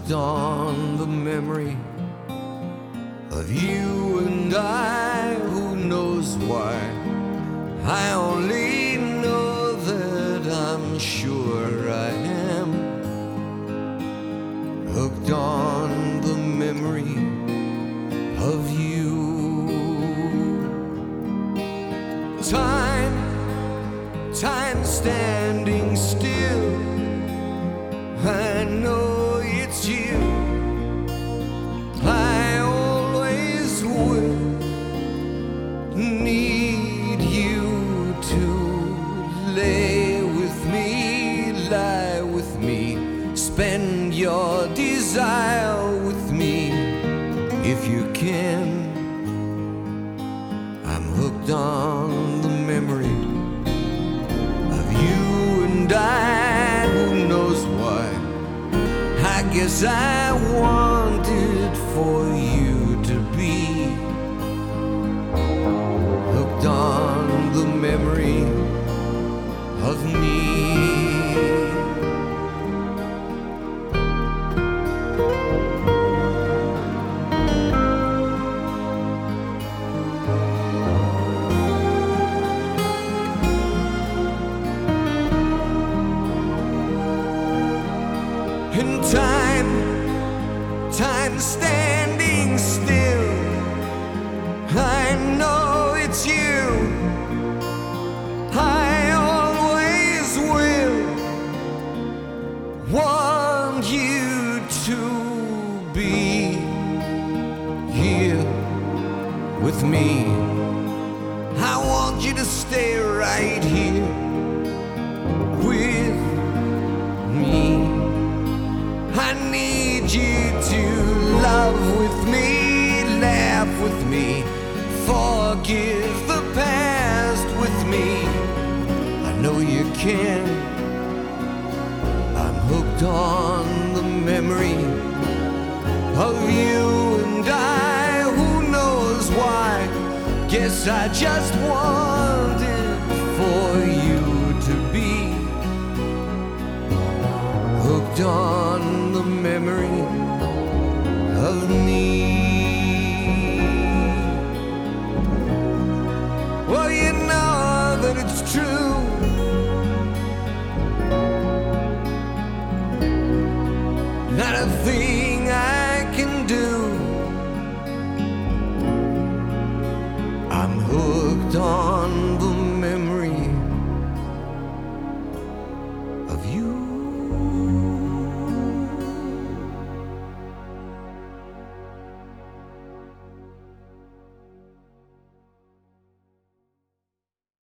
hooked on the memory of you and I. Who knows why? I only know that I'm sure I am hooked on the memory of you. Time standing still, I know it's you. I always will need you to lay with me, lie with me, spend your desire with me if you can. I'm hooked on the memory of you and I. Who knows why? I guess I wanted for you to be hooked on the memory of me. And time standing still, I know it's you. I always will want you to be here with me. I want you to stay right here with me. I need you to love with me, laugh with me, forgive the past with me. I know you can. I'm hooked on the memory of you and I. Who knows why? Guess I just wanted for you to be hooked on the memory of me. Well, you know that it's true. Not a thing